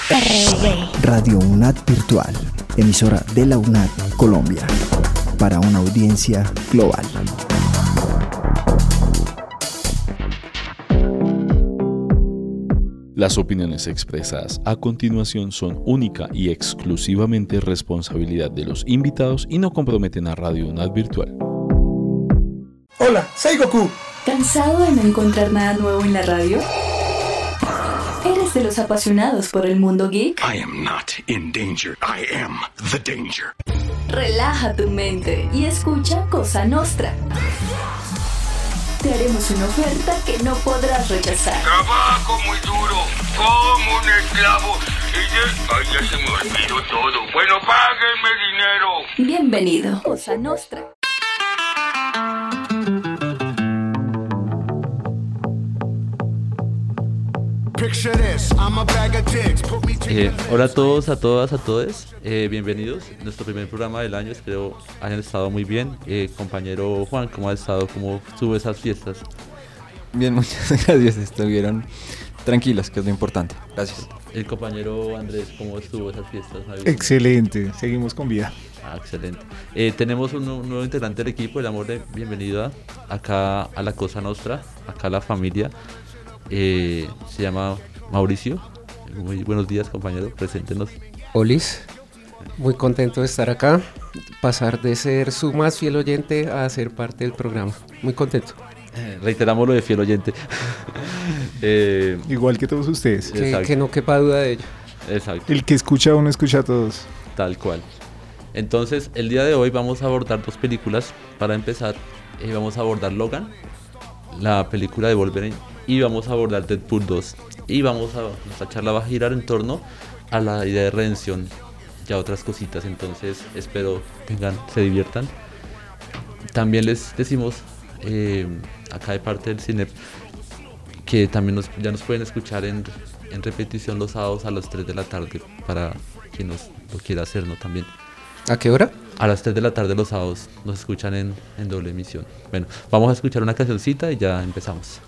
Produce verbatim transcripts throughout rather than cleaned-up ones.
R V. Radio UNAD Virtual, emisora de la UNAD Colombia, para una audiencia global. Las opiniones expresadas a continuación son única y exclusivamente responsabilidad de los invitados y no comprometen a Radio UNAD Virtual. Hola, soy Goku. ¿Cansado de no encontrar nada nuevo en la radio? ¿Eres de los apasionados por el mundo geek? I am not in danger. I am the danger. Relaja tu mente y escucha Cosa Nostra. Te haremos una oferta que no podrás rechazar. Trabajo muy duro, como un esclavo. Y de... Ay, ya se me olvidó todo. Bueno, páguenme dinero. Bienvenido, Cosa Nostra. Eh, hola a todos, a todas, a todos. Eh, bienvenidos. Nuestro primer programa del año. Espero hayan estado muy bien. Eh, compañero Juan, ¿cómo ha estado? ¿Cómo estuvo esas fiestas? Bien, muchas gracias. Estuvieron tranquilos, que es lo importante. Gracias. El compañero Andrés, ¿cómo estuvo esas fiestas? Excelente. Seguimos con vida. Ah, excelente. Eh, tenemos un, un nuevo integrante del equipo, el amor de bienvenida acá a la Cosa Nostra, acá a la familia. Eh, se llama Mauricio. Muy buenos días, compañero, preséntenos. Olis, muy contento de estar acá, pasar de ser su más fiel oyente a ser parte del programa, muy contento. Eh, reiteramos lo de fiel oyente. eh, Igual que todos ustedes. Que, que no quepa duda de ello. Exacto. El que escucha a uno escucha a todos. Tal cual. Entonces, el día de hoy vamos a abordar dos películas. Para empezar, eh, vamos a abordar Logan, la película de Wolverine, y vamos a abordar Deadpool dos. Y vamos a, nuestra charla va a girar en torno a la idea de redención y a otras cositas. Entonces espero tengan, se diviertan. También les decimos eh, acá de parte del Cinep que también nos, ya nos pueden escuchar en, en repetición los sábados a las tres de la tarde para quien nos lo quiera hacer, ¿no? También. ¿A qué hora? A las tres de la tarde los sábados nos escuchan en, en doble emisión. Bueno, vamos a escuchar una cancioncita y ya empezamos.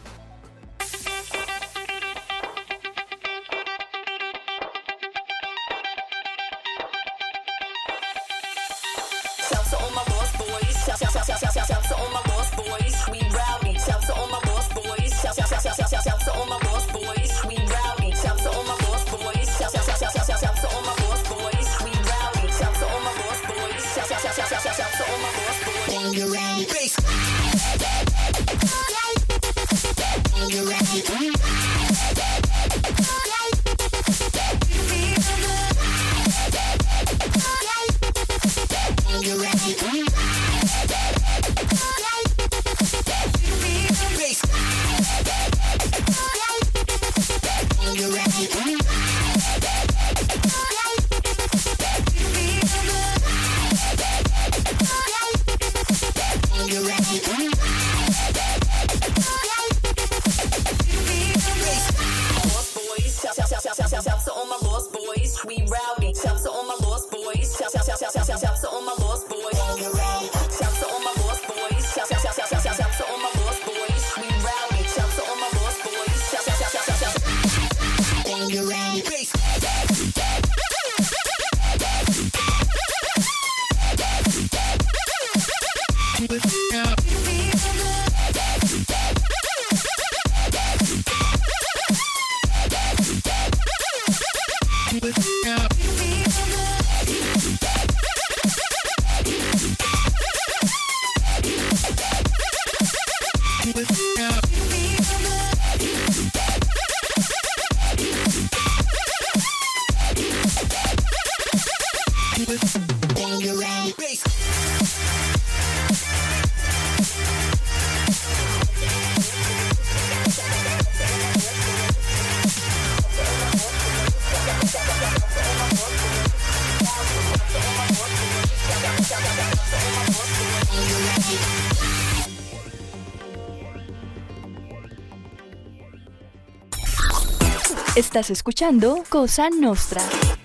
Estás escuchando Cosa Nostra.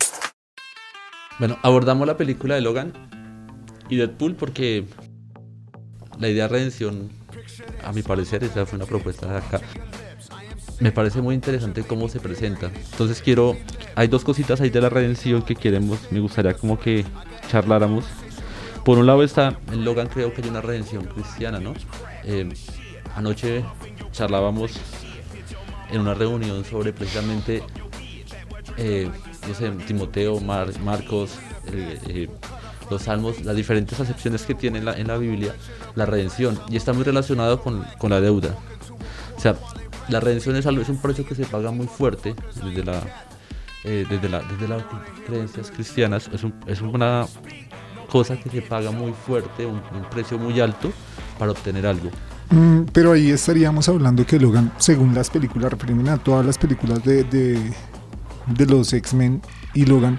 Bueno, abordamos la película de Logan y Deadpool porque la idea de redención, a mi parecer, esa fue una propuesta de acá. Me parece muy interesante cómo se presenta. Entonces quiero, hay dos cositas ahí de la redención que queremos, me gustaría como que charláramos. Por un lado está, en Logan creo que hay una redención cristiana, ¿no? Eh, anoche charlábamos en una reunión sobre precisamente, eh, no sé, Timoteo, Mar, Marcos, eh, eh, los salmos, las diferentes acepciones que tiene en la, en la Biblia, la redención, y está muy relacionado con, con la deuda. O sea, la redención es, algo, es un precio que se paga muy fuerte desde la, eh, desde la, desde las creencias cristianas, es, un, es una cosa que se paga muy fuerte, un, un precio muy alto para obtener algo. Mm, pero ahí estaríamos hablando que Logan, según las películas, refiriéndome a todas las películas de, de, de los X-Men y Logan,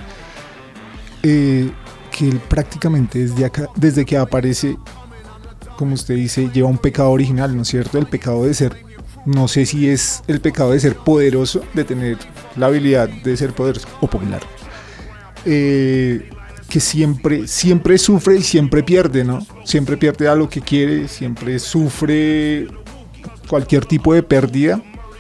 eh, que él prácticamente desde, acá, desde que aparece, como usted dice, lleva un pecado original, ¿no es cierto? El pecado de ser, no sé si es el pecado de ser poderoso, de tener la habilidad de ser poderoso o popular. Eh... que siempre, siempre sufre y siempre pierde, ¿no? Siempre pierde a lo que quiere, siempre sufre cualquier tipo de pérdida.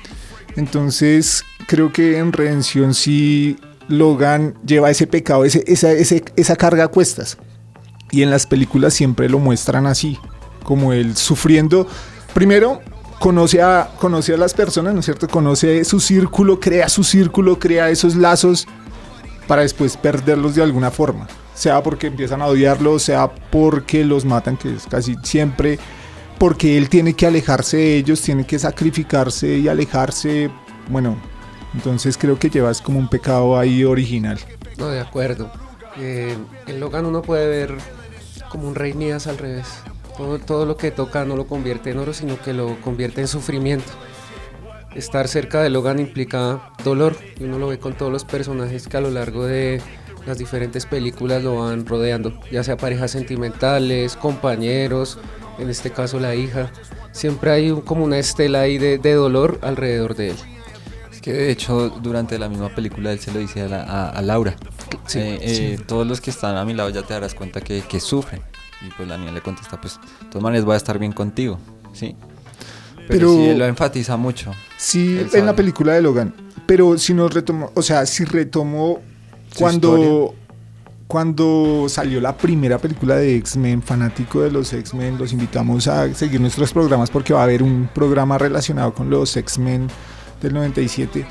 Entonces, creo que en Redención sí Logan lleva ese pecado, ese, esa, ese, esa carga a cuestas. Y en las películas siempre lo muestran así, como él sufriendo. Primero, conoce a, conoce a las personas, ¿no es cierto? Conoce su círculo, crea su círculo, crea esos lazos para después perderlos de alguna forma, sea porque empiezan a odiarlos, sea porque los matan, que es casi siempre, porque él tiene que alejarse de ellos, tiene que sacrificarse y alejarse. Bueno, entonces creo que llevas como un pecado ahí original. No, de acuerdo. Eh, en Logan uno puede ver como un rey Midas al revés. Todo, todo lo que toca no lo convierte en oro, sino que lo convierte en sufrimiento. Estar cerca de Logan implica dolor, y uno lo ve con todos los personajes que a lo largo de las diferentes películas lo van rodeando, ya sea parejas sentimentales, compañeros, en este caso la hija. Siempre hay un, como una estela ahí de, de dolor alrededor de él. Es que de hecho durante la misma película él se lo dice a, la, a, a Laura. Sí, eh, eh, sí. Todos los que están a mi lado ya te darás cuenta que, que sufren. Y pues la niña le contesta, pues de todas maneras voy a estar bien contigo, ¿sí? Pero, pero sí, él lo enfatiza mucho. Sí, en la película de Logan. Pero si nos retomo, o sea, si retomo cuando, cuando salió la primera película de X-Men, fanático de los X-Men, los invitamos a seguir nuestros programas porque va a haber un programa relacionado con los X-Men del noventa y siete.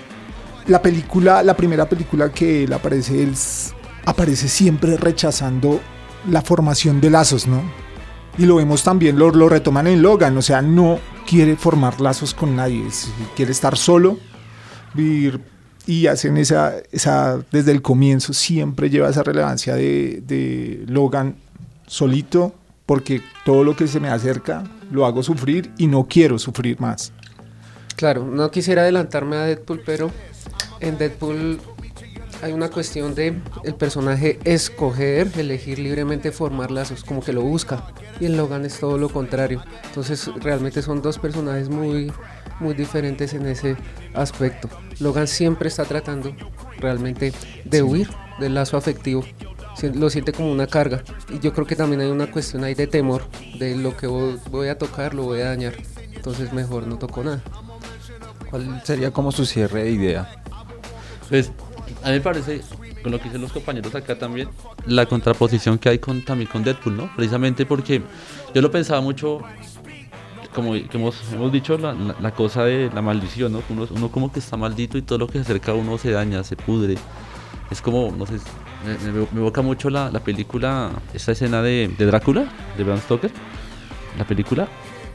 La película, la primera película que él aparece, él aparece siempre rechazando la formación de lazos, ¿no? Y lo vemos también, lo, lo retoman en Logan, o sea, no quiere formar lazos con nadie, quiere estar solo, vivir, y hacen esa, esa, desde el comienzo siempre lleva esa relevancia de, de Logan solito, porque todo lo que se me acerca lo hago sufrir y no quiero sufrir más. Claro, no quisiera adelantarme a Deadpool, pero en Deadpool hay una cuestión de el personaje escoger, elegir libremente formar lazos, como que lo busca, y en Logan es todo lo contrario. Entonces realmente son dos personajes muy, muy diferentes en ese aspecto. Logan siempre está tratando realmente de huir del lazo afectivo, lo siente como una carga, y yo creo que también hay una cuestión ahí de temor, de lo que voy a tocar lo voy a dañar, entonces mejor no toco nada. ¿Cuál sería como su cierre de idea? Pues a mí me parece, con lo que dicen los compañeros acá también, la contraposición que hay con, también con Deadpool, ¿no? Precisamente porque yo lo pensaba mucho, como que hemos, hemos dicho, la, la, la cosa de la maldición, ¿no? Uno, uno como que está maldito y todo lo que se acerca a uno se daña, se pudre. Es como, no sé, me, me, me evoca mucho la, la película, esta escena de, de Drácula, de Bram Stoker, la película,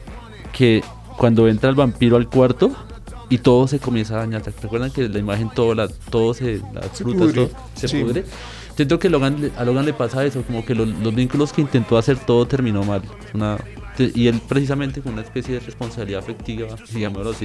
que cuando entra el vampiro al cuarto y todo se comienza a dañar. ¿Te acuerdan que la imagen, todo, la, todo se, las se frutas, pudre. todo se Sí. pudre? Siento que Logan, a Logan le pasa eso, como que los, los vínculos que intentó hacer, todo terminó mal. Una, y él precisamente con una especie de responsabilidad afectiva, digámoslo así,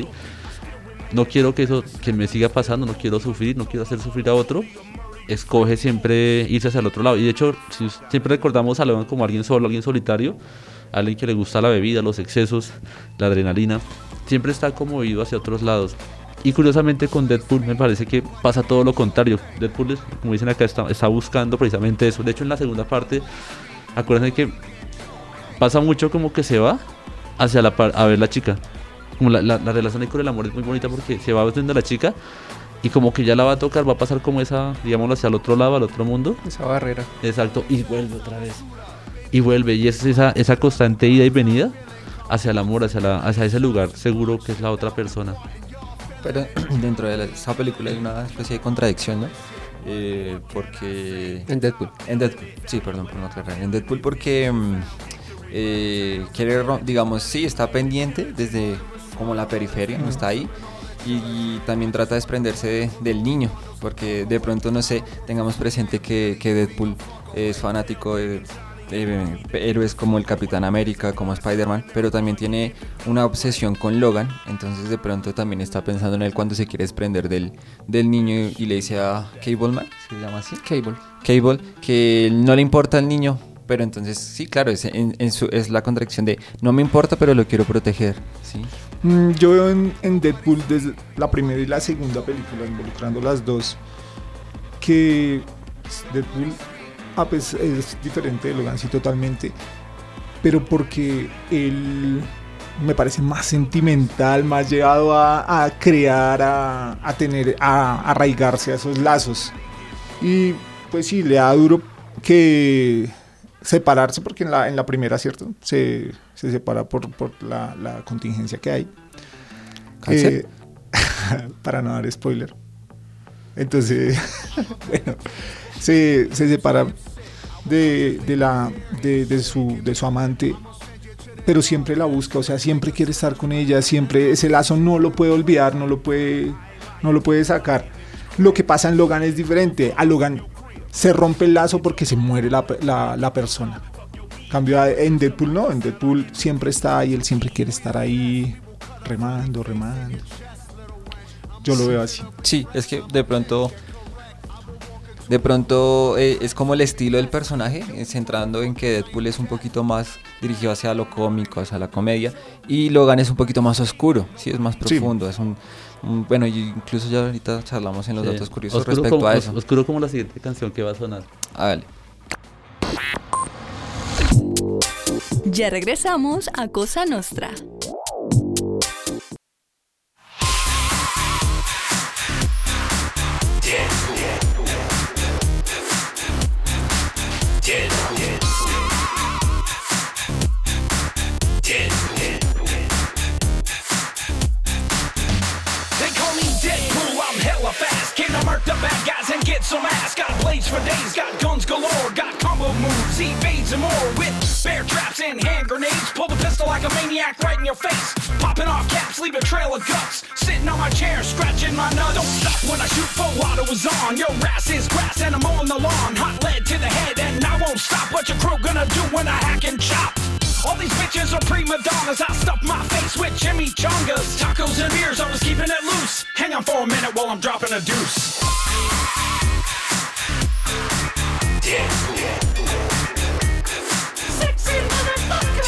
no quiero que eso que me siga pasando, no quiero sufrir, no quiero hacer sufrir a otro, escoge siempre irse hacia el otro lado. Y de hecho, si siempre recordamos a Logan como alguien solo, alguien solitario, alguien que le gusta la bebida, los excesos, la adrenalina, siempre está como ido hacia otros lados. Y curiosamente con Deadpool me parece que pasa todo lo contrario. Deadpool, es, como dicen acá, está, está buscando precisamente eso. De hecho, en la segunda parte, acuérdense que pasa mucho como que se va hacia la par- a ver la chica. Como la, la, la relación ahí con el amor es muy bonita porque se va viendo a la chica y como que ya la va a tocar, va a pasar como esa, digámoslo, hacia el otro lado, al otro mundo. Esa barrera. Exacto, y vuelve otra vez. Y vuelve, y es esa, esa constante ida y venida hacia el amor, hacia, la, hacia ese lugar seguro que es la otra persona. Pero dentro de la, esa película hay una especie de contradicción, ¿no? Eh, porque... En Deadpool. En Deadpool, sí, perdón por no aclarar. En Deadpool porque mm, eh, quiere, ro- digamos, sí, está pendiente desde como la periferia, no está ahí. Y, y también trata de desprenderse de- del niño, porque de pronto, no sé, tengamos presente que, que Deadpool es fanático de, de héroes como el Capitán América, como Spider-Man, pero también tiene una obsesión con Logan, entonces de pronto también está pensando en él cuando se quiere desprender del, del niño y le dice a Cable Man, ¿se llama así? Cable. Cable, que no le importa al niño, pero entonces sí, claro, es, en, en su, es la contradicción de no me importa, pero lo quiero proteger, ¿sí? Mm, yo veo en, en Deadpool desde la primera y la segunda película, involucrando las dos, que Deadpool ah, pues, es diferente de Logan, sí, totalmente, pero porque él me parece más sentimental, más llevado a, a crear, a, a tener, a, a arraigarse a esos lazos. Y pues sí, le da duro que separarse, porque en la, en la primera, ¿cierto? Se, se separa por, por la, la contingencia que hay. Eh, para no dar spoiler. Entonces, bueno, se, se separa de, de, la, de, de, su, de su amante, pero siempre la busca, o sea, siempre quiere estar con ella, siempre ese lazo no lo puede olvidar, no lo puede, no lo puede sacar. Lo que pasa en Logan es diferente. A Logan se rompe el lazo porque se muere la, la, la persona. En cambio, en Deadpool no, en Deadpool siempre está ahí, él siempre quiere estar ahí remando, remando. Yo lo veo así. Sí, es que de pronto, de pronto eh, es como el estilo del personaje, eh, centrando en que Deadpool es un poquito más dirigido hacia lo cómico, hacia la comedia, y Logan es un poquito más oscuro, sí, es más profundo, sí. es un, un bueno, y incluso ya ahorita charlamos en los sí. datos curiosos oscuro respecto como, a eso. Oscuro como la siguiente canción que va a sonar. Ah, vale. Ya regresamos a Cosa Nostra. Some ass, got blades for days, got guns galore, got combo moves, evades and more with bear traps and hand grenades. Pull the pistol like a maniac right in your face, popping off caps, leave a trail of guts. Sitting on my chair, scratching my nuts. Don't stop when I shoot, full auto is on. Your ass is grass and I'm on the lawn. Hot lead to the head and I won't stop. What your crew gonna do when I hack and chop? All these bitches are prima donnas. I stuff my face with chimichangas, tacos and beers. I was keeping it loose. Hang on for a minute while I'm dropping a deuce. Deadpool. Sexy motherfucker.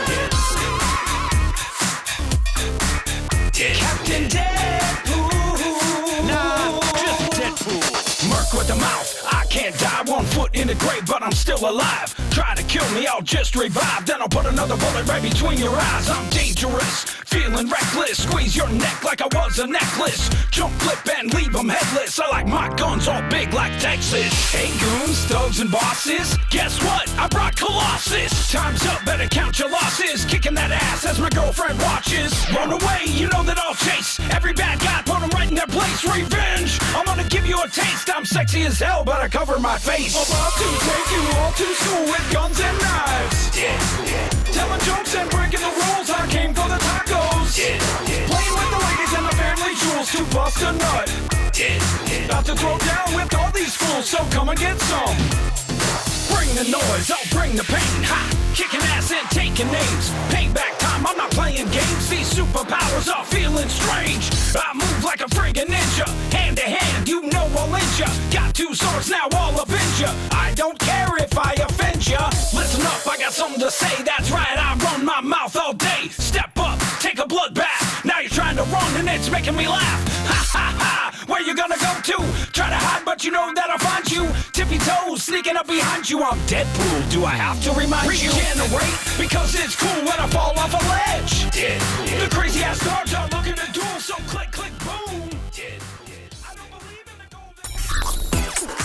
Deadpool. Deadpool. Captain Deadpool. Nah, just Deadpool. Merc with the mouth. I can't die, one foot in the grave, but I'm still alive. Try to kill me, I'll just revive. Then I'll put another bullet right between your eyes. I'm dangerous, feeling reckless. Squeeze your neck like I was a necklace. Jump, flip, and leave them headless. I like my guns all big like Texas. Hey goons, thugs, and bosses, guess what? I brought Colossus. Time's up, better count your losses. Kicking that ass as my girlfriend watches. Run away, you know that I'll chase every bad guy, put them right in their place. Revenge, I'm gonna give you a taste. I'm sexy as hell, but I cover my face. About to take you all to school with guns and knives. Deadpool. Telling jokes and breaking the rules. I came for the tacos. Deadpool. Playing with the ladies and the family jewels to bust a nut. Deadpool. About to throw down with all these fools, so come and get some. Bring the noise, I'll bring the pain. Ha! Kicking ass and taking names. Payback time, I'm not playing games. These superpowers are feeling strange. I move like a friggin' ninja. Hand to hand, you know I'll injure ya. Got two swords, now I'll avenge ya. I don't care if I offend ya. Listen up, I got something to say. That's right, I run my mouth all day. Step up, take a bloodbath. Now you're trying to run and it's making me laugh. Ha ha ha, where you gonna go to? Try to hide, but you know that I'll find you. Tippy toes, sneaking up behind you. I'm Deadpool, do I have to remind you? Regenerate, because it's cool when I fall off a ledge. Deadpool. The crazy ass guards are looking to duel, so click, click, boom. Deadpool.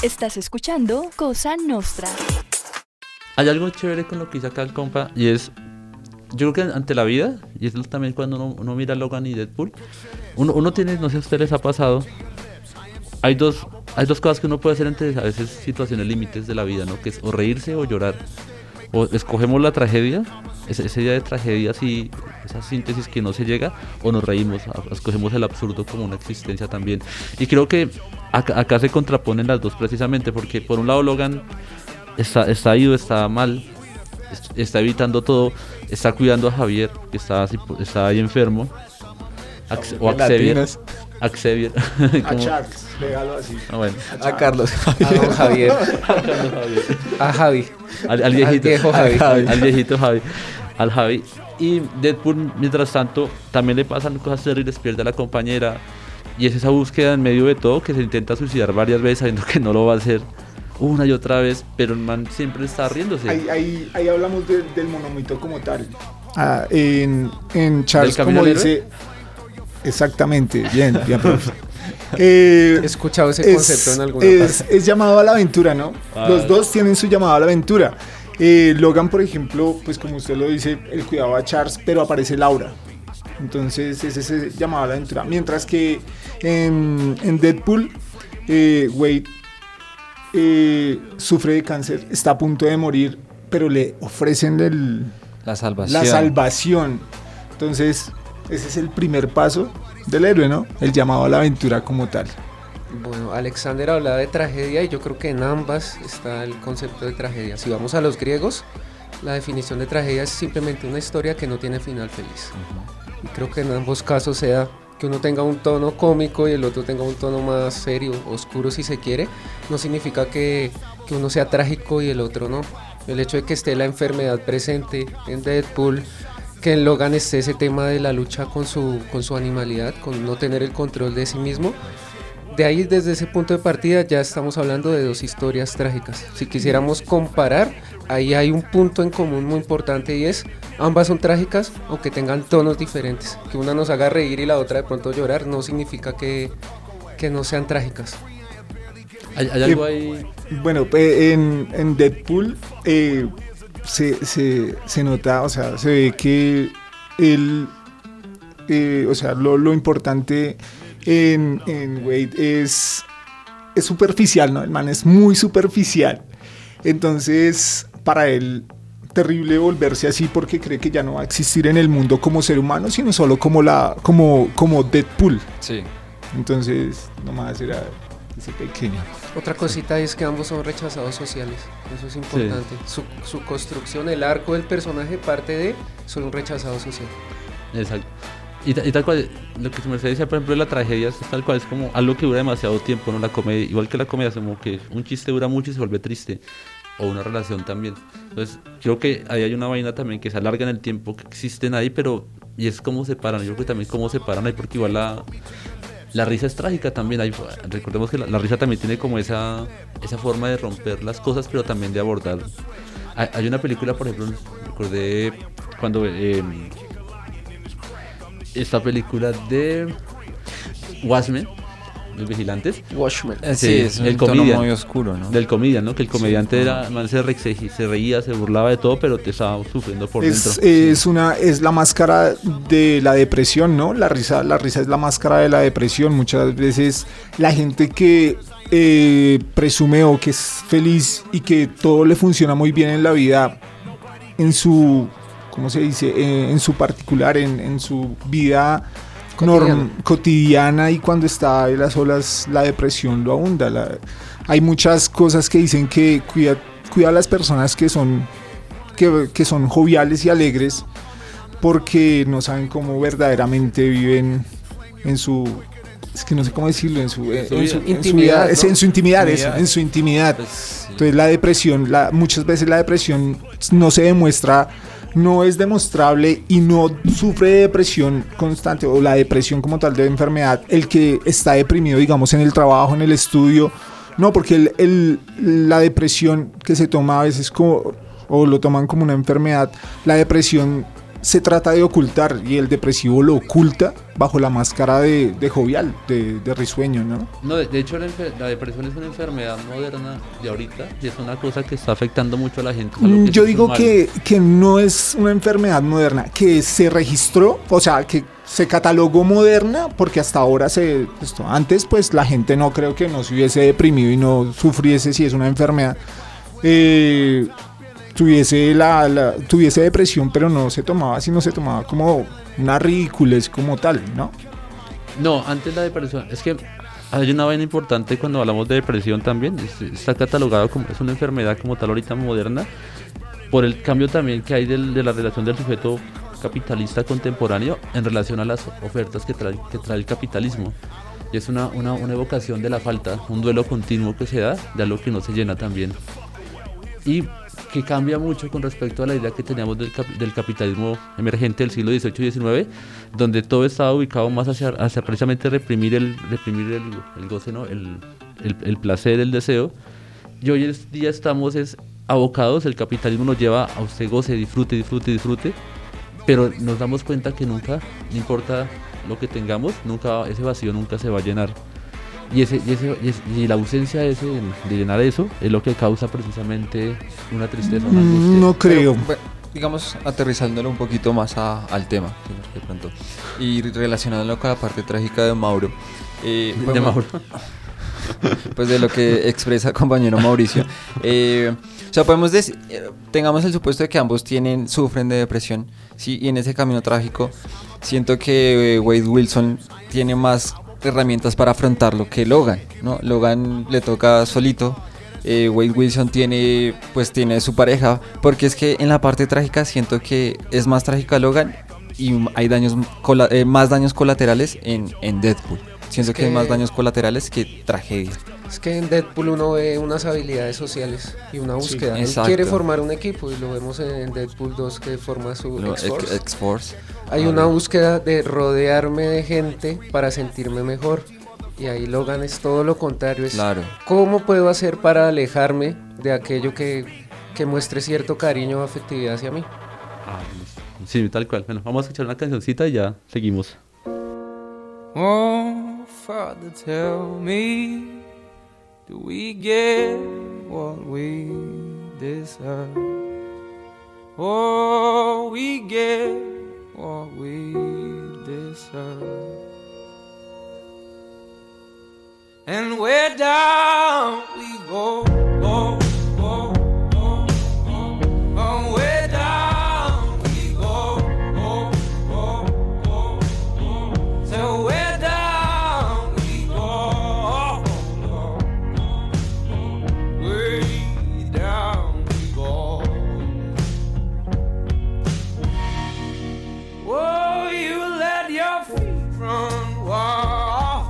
Estás escuchando Cosa Nostra. Hay algo chévere con lo que dice acá el compa y es, yo creo que ante la vida, y eso también cuando uno, uno mira Logan y Deadpool, uno, uno tiene, no sé si a ustedes les ha pasado, hay dos, hay dos cosas que uno puede hacer ante a veces situaciones límites de la vida, ¿no? Que es o reírse o llorar. O escogemos la tragedia, ese, ese día de tragedia, así, esa síntesis que no se llega, o nos reímos, a, escogemos el absurdo como una existencia también. Y creo que acá, acá se contraponen las dos precisamente, porque por un lado Logan está, está ido, está mal, está evitando todo, está cuidando a Javier, que está, así, está ahí enfermo, Ax, o a Xavier. A Xavier. A Charles, pégalo así. Ah, bueno. A, a Carlos. A don Javier. A Carlos Javier. A Javi. Al, al viejito. Al viejo Javi. Al, al viejito Javi. Al Javi. Y Deadpool, mientras tanto, también le pasan cosas terribles, pierde a la compañera. Y es esa búsqueda en medio de todo que se intenta suicidar varias veces sabiendo que no lo va a hacer una y otra vez, pero el man siempre está riéndose. Ahí, ahí, ahí hablamos de, del monomito como tal. Ah, en, en Charles, como dice... Exactamente, bien, bien, profe. Eh, He escuchado ese es, concepto en alguna es, parte. Es llamado a la aventura, ¿no? Ah. Los dos tienen su llamado a la aventura. Eh, Logan, por ejemplo, pues como usted lo dice, él cuidaba a Charles, pero aparece Laura. Entonces es ese llamado a la aventura. Mientras que en, en Deadpool, eh, Wade eh, sufre de cáncer, está a punto de morir, pero le ofrecen el, la salvación. La salvación. Entonces... ese es el primer paso del héroe, ¿no? El llamado a la aventura como tal. Bueno, Alexander hablaba de tragedia y yo creo que en ambas está el concepto de tragedia. Si vamos a los griegos, la definición de tragedia es simplemente una historia que no tiene final feliz. Uh-huh. Y creo que en ambos casos sea que uno tenga un tono cómico y el otro tenga un tono más serio, oscuro si se quiere, no significa que, que uno sea trágico y el otro no. El hecho de que esté la enfermedad presente en Deadpool, que en Logan esté ese tema de la lucha con su, con su animalidad, con no tener el control de sí mismo. De ahí, desde ese punto de partida, ya estamos hablando de dos historias trágicas. Si quisiéramos comparar, ahí hay un punto en común muy importante y es, ambas son trágicas, aunque tengan tonos diferentes. Que una nos haga reír y la otra de pronto llorar, no significa que, que no sean trágicas. ¿Hay, hay algo ahí? Eh, bueno, eh, en, en Deadpool... Eh, Se, se, se nota, o sea, se ve que él, eh, o sea, lo, lo importante en, en Wade es, es superficial, ¿no? El man es muy superficial. Entonces, para él, terrible volverse así porque cree que ya no va a existir en el mundo como ser humano, sino solo como, la, como, como Deadpool. Sí. Entonces, nomás era ese pequeño. Otra cosita es que ambos son rechazados sociales, eso es importante. Sí. Su, su construcción, el arco del personaje parte de son un rechazado social. Exacto. Y, y tal cual, lo que se me decía, por ejemplo, de la tragedia es tal cual, es como algo que dura demasiado tiempo, ¿no? La comedia, igual que la comedia, es como que un chiste dura mucho y se vuelve triste, o una relación también. Entonces, creo que ahí hay una vaina también que se alarga en el tiempo, que existen ahí, pero, y es cómo se paran, yo creo que también cómo se paran ahí, porque igual la... La risa es trágica también, hay, recordemos que la, la risa también tiene como esa, esa forma de romper las cosas, pero también de abordar. Hay, hay una película, por ejemplo, recordé cuando eh, esta película de Watchmen, Los Vigilantes. Watchmen. Sí, sí, es un el tono comedian, muy oscuro, ¿no? Del comedian, ¿no? Que el comediante sí, era, man, se, re, se, se reía, se burlaba de todo, pero te estaba sufriendo por es, dentro. Es sí. una, es la máscara de la depresión, ¿no? La risa, la risa es la máscara de la depresión. Muchas veces la gente que eh, presume o que es feliz y que todo le funciona muy bien en la vida, en su, ¿cómo se dice? Eh, en su particular, en, en su vida cotidiana. Norm, cotidiana y cuando está en las olas la depresión lo abunda. La, hay muchas cosas que dicen que cuida, cuida a las personas que son, que, que son joviales y alegres porque no saben cómo verdaderamente viven en su... Es que no sé cómo decirlo, en su, en su, en su, en su vida, ¿no? Es en su intimidad, intimidad. Eso, en su intimidad. Pues, sí. Entonces la depresión, la, muchas veces la depresión no se demuestra, no es demostrable y no sufre de depresión constante o la depresión como tal de enfermedad, el que está deprimido, digamos, en el trabajo, en el estudio, no, porque el, el, la depresión que se toma a veces como, o lo toman como una enfermedad, la depresión se trata de ocultar y el depresivo lo oculta bajo la máscara de, de jovial, de, de risueño, ¿no? No, de, de hecho la, la depresión es una enfermedad moderna de ahorita y es una cosa que está afectando mucho a la gente. A que Yo digo que, que no es una enfermedad moderna, que se registró, o sea, que se catalogó moderna porque hasta ahora se... Esto, antes pues la gente no creo que no se hubiese deprimido y no sufriese si es una enfermedad. Eh... tuviese la, la tuviese depresión, pero no se tomaba, sino se tomaba como una ridiculez como tal, ¿no? No, antes la depresión, es que hay una vaina importante cuando hablamos de depresión también, es, está catalogado como es una enfermedad como tal ahorita moderna, por el cambio también que hay del, de la relación del sujeto capitalista contemporáneo en relación a las ofertas que trae, que trae el capitalismo. Y es una, una, una evocación de la falta, un duelo continuo que se da de algo que no se llena también. Y que cambia mucho con respecto a la idea que teníamos del, cap- del capitalismo emergente del siglo dieciocho y diecinueve, donde todo estaba ubicado más hacia, hacia precisamente reprimir el, reprimir el, el goce, ¿no? el, el, el placer, el deseo. Y hoy en día estamos es, abocados, el capitalismo nos lleva a usted goce, disfrute, disfrute, disfrute, pero nos damos cuenta que nunca, no importa lo que tengamos, nunca ese vacío nunca se va a llenar. Y, ese, y, ese, y, ese, y la ausencia de, ese, de llenar eso es lo que causa precisamente una tristeza, una angustia. No creo. Pero, bueno, digamos, aterrizándolo un poquito más a, al tema, de pronto, y relacionándolo con la parte trágica de Mauro. Eh, de bueno, Mauro. Pues de lo que expresa el compañero Mauricio. Eh, o sea, podemos decir, eh, tengamos el supuesto de que ambos tienen, sufren de depresión, ¿sí? Y en ese camino trágico, siento que eh, Wade Wilson tiene más herramientas para afrontarlo que Logan, ¿no? Logan le toca solito, eh, Wade Wilson tiene, pues tiene su pareja, porque es que en la parte trágica siento que es más trágica Logan y hay daños, cola, eh, más daños colaterales en, en Deadpool. Siento es que, que hay más daños colaterales que tragedia. Es que en Deadpool uno ve unas habilidades sociales y una búsqueda. Sí, Él quiere formar un equipo y lo vemos en Deadpool dos que forma su no, X-Force. X-Force. Hay ah, una búsqueda de rodearme de gente para sentirme mejor. Y ahí Logan es todo lo contrario. Es claro. ¿Cómo puedo hacer para alejarme de aquello que, que muestre cierto cariño o afectividad hacia mí? Ah, sí, tal cual. Bueno, vamos a escuchar una cancioncita y ya seguimos. Oh, Father, tell me, do we get what we deserve? Oh, we get what we deserve. And where down we go, go, go, go, go. Oh, where down we go, go, go, go, go. So where down we go, go, go. Way down we go. Oh, you let your feet run wild.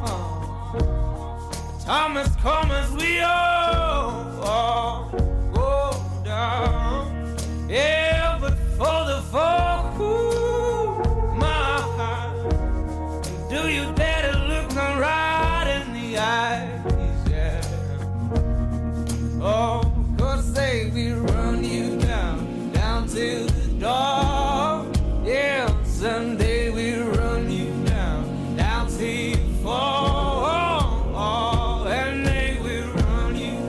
Time has come as we all, all go down. Yeah, but for the fall, ooh, my heart, do you dare to look them right in the eyes? Yeah. Oh, 'cause they we run you down, down to the door. Yeah, someday we run you down, down till you fall. And they will run you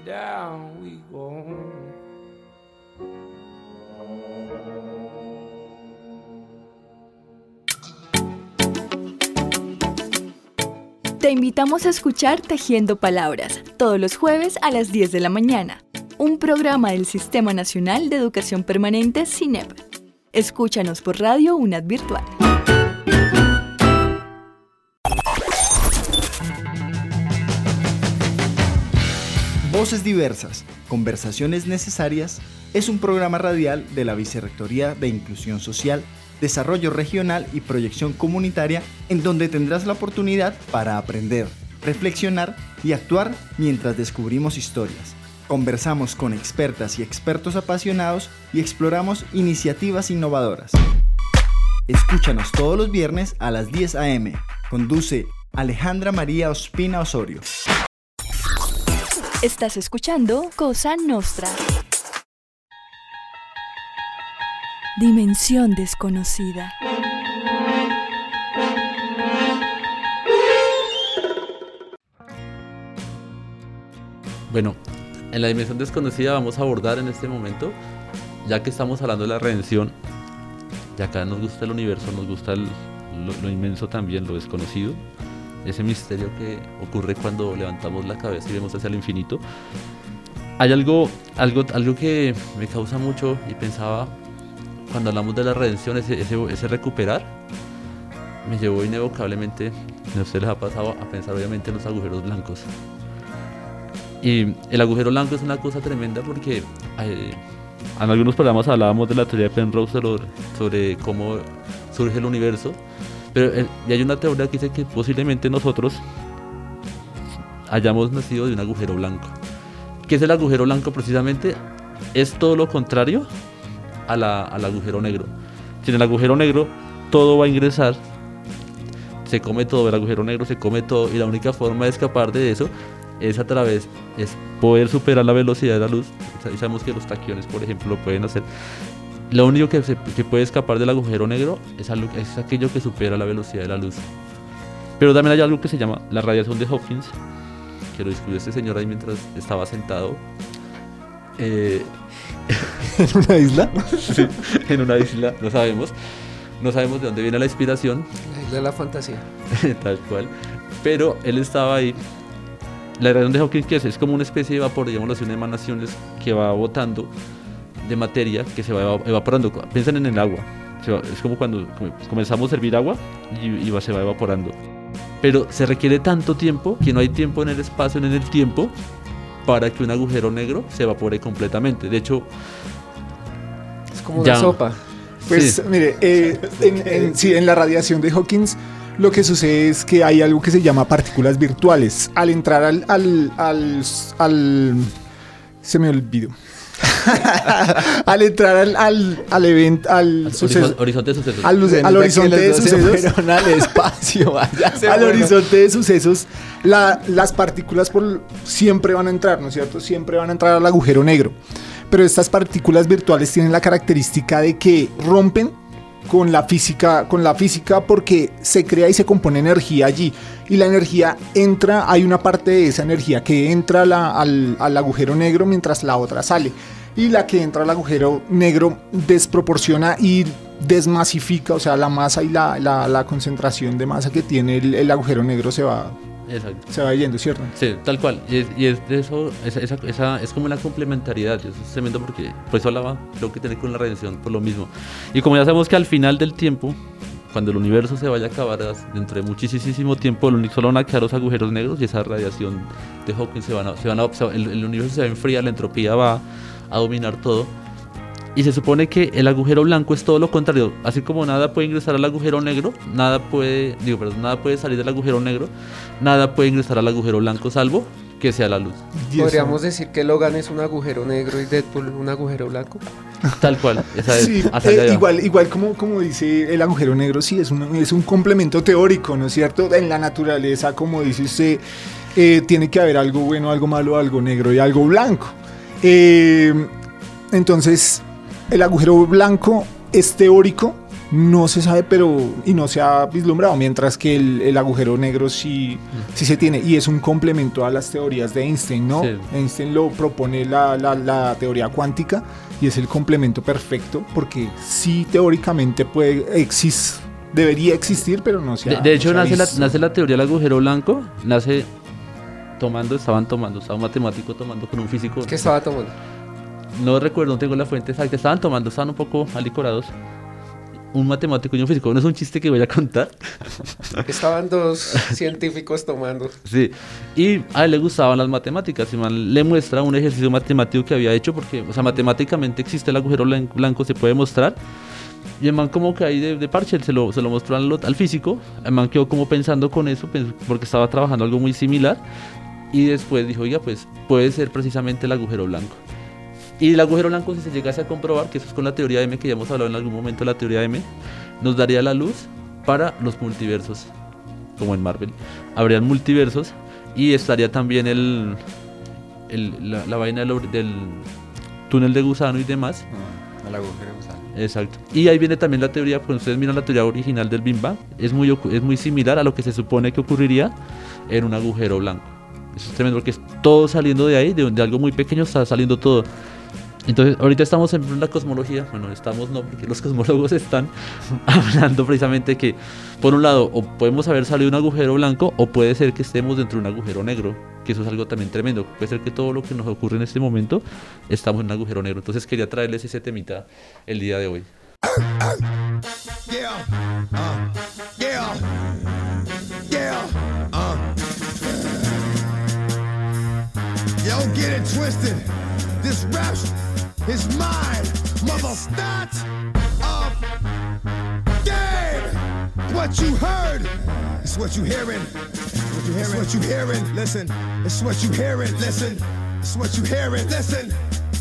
down we go. Te invitamos a escuchar Tejiendo Palabras, todos los jueves a las diez de la mañana, un programa del Sistema Nacional de Educación Permanente SINEP. Escúchanos por Radio UNAD Virtual. Voces Diversas, Conversaciones Necesarias es un programa radial de la Vicerrectoría de Inclusión Social, Desarrollo Regional y Proyección Comunitaria, en donde tendrás la oportunidad para aprender, reflexionar y actuar mientras descubrimos historias. Conversamos con expertas y expertos apasionados y exploramos iniciativas innovadoras. Escúchanos todos los viernes a las diez a eme. Conduce Alejandra María Ospina Osorio. Estás escuchando Cosa Nostra. Dimensión desconocida. Bueno, en la dimensión desconocida vamos a abordar en este momento, ya que estamos hablando de la redención, y acá nos gusta el universo, nos gusta el, lo, lo inmenso también, lo desconocido, ese misterio que ocurre cuando levantamos la cabeza y vemos hacia el infinito. Hay algo, algo, algo que me causa mucho y pensaba cuando hablamos de la redención, ese, ese, ese recuperar, me llevó inevocablemente, no sé, les ha pasado a pensar obviamente en los agujeros blancos. Y el agujero blanco es una cosa tremenda porque eh, en algunos programas hablábamos de la teoría de Penrose sobre, sobre cómo surge el universo, pero eh, y hay una teoría que dice que posiblemente nosotros hayamos nacido de un agujero blanco. ¿Qué es el agujero blanco? Precisamente es todo lo contrario a la, al agujero negro. Si en el agujero negro todo va a ingresar, se come todo, el agujero negro se come todo, y la única forma de escapar de eso es a través, es poder superar la velocidad de la luz. Sabemos que los taquiones, por ejemplo, lo pueden hacer. Lo único que, se, que puede escapar del agujero negro es, algo, es aquello que supera la velocidad de la luz. Pero también hay algo que se llama la radiación de Hawkins, que lo descubrió este señor ahí mientras estaba sentado. Eh, ¿En una isla? Sí, en una isla, no sabemos. No sabemos de dónde viene la inspiración. La isla de la fantasía. Tal cual. Pero él estaba ahí. La radiación de Hawking, ¿qué es? Es como una especie de vapor, digámoslo así, una emanación que va botando de materia que se va evaporando. Piensen en el agua. Se va, es como cuando comenzamos a hervir agua y, y va, se va evaporando. Pero se requiere tanto tiempo que no hay tiempo en el espacio, ni en el tiempo, para que un agujero negro se evapore completamente. De hecho, es como una sopa. Pues sí. Mire, eh, en, en, sí, en la radiación de Hawkins lo que sucede es que hay algo que se llama partículas virtuales. Al entrar al... al, al, al se me olvidó. Al entrar al, al, al evento, al, al suceso, horizonte de sucesos. Al, al, al horizonte de sucesos. Al espacio. Al bueno. horizonte de sucesos, la, las partículas por, siempre van a entrar, ¿no es cierto? Siempre van a entrar al agujero negro. Pero estas partículas virtuales tienen la característica de que rompen con la física, con la física porque se crea y se compone energía allí. Y la energía entra, hay una parte de esa energía que entra la, al, al agujero negro mientras la otra sale. Y la que entra al agujero negro desproporciona y desmasifica, o sea, la masa y la, la, la concentración de masa que tiene el, el agujero negro se va... Exacto. Se va yendo, ¿cierto? Sí, tal cual. Y es, y es de eso, esa, esa, esa, es como una complementariedad. Eso es tremendo porque por eso hablaba, creo que tiene con la redención, por lo mismo. Y como ya sabemos que al final del tiempo, cuando el universo se vaya a acabar, dentro de muchísimo tiempo, solo van a quedar los agujeros negros y esa radiación de Hawking se van a, se van a, el, el universo se va a enfriar, la entropía va a dominar todo. Y se supone que el agujero blanco es todo lo contrario. Así como nada puede ingresar al agujero negro, nada puede, digo, perdón, nada puede salir del agujero negro, nada puede ingresar al agujero blanco salvo que sea la luz. Podríamos decir que Logan es un agujero negro y Deadpool un agujero blanco. Tal cual, esa es. Sí, eh, igual, igual como, como dice el agujero negro, sí, es un, es un complemento teórico, ¿no es cierto? En la naturaleza, como dice usted, eh, tiene que haber algo bueno, algo malo, algo negro y algo blanco. Eh, entonces... El agujero blanco es teórico no se sabe, pero y no se ha vislumbrado, mientras que el, el agujero negro sí, mm. sí se tiene, y es un complemento a las teorías de Einstein, ¿no? Sí. Einstein lo propone la, la, la teoría cuántica y es el complemento perfecto porque sí teóricamente puede existir, debería existir, pero no se ha, De, de hecho, no nace, la, nace la teoría del agujero blanco, nace tomando, estaban tomando, estaba un matemático tomando con un físico. ¿Qué estaba tomando? No recuerdo, no tengo la fuente exacta, estaban tomando, estaban un poco alicorados. Un matemático y un físico, no es un chiste que voy a contar. Estaban dos científicos tomando. Sí, y a él le gustaban las matemáticas, y man le muestra un ejercicio matemático que había hecho, porque, o sea, matemáticamente existe el agujero blanco, se puede mostrar. Y el man como que ahí de, de parche se lo, se lo mostró al, al físico, el man quedó como pensando con eso, porque estaba trabajando algo muy similar, y después dijo, oiga, pues puede ser precisamente el agujero blanco. Y el agujero blanco, si se llegase a comprobar, que eso es con la teoría M, que ya hemos hablado en algún momento de la teoría M, nos daría la luz para los multiversos, como en Marvel. Habrían multiversos y estaría también el, el, la, la vaina del, del túnel de gusano y demás. Ah, el agujero de gusano. Exacto. Y ahí viene también la teoría, cuando ustedes miran la teoría original del Big Bang, es muy, es muy similar a lo que se supone que ocurriría en un agujero blanco. Eso es tremendo porque es todo saliendo de ahí, de, de algo muy pequeño está saliendo todo. Entonces, ahorita estamos en la cosmología, bueno, estamos no, porque los cosmólogos están hablando precisamente que, por un lado, o podemos haber salido un agujero blanco, o puede ser que estemos dentro de un agujero negro, que eso es algo también tremendo. Puede ser que todo lo que nos ocurre en este momento, estamos en un agujero negro. Entonces, quería traerles ese temita el día de hoy. Yeah, uh, yeah, yeah, uh. Yo, get it twisted. This rap is mine, mother. Not of game. What you heard is what you hearing. What you hearing? It's what you hearing. Listen, it's what you hearing. Listen, it's what you hearing. Listen.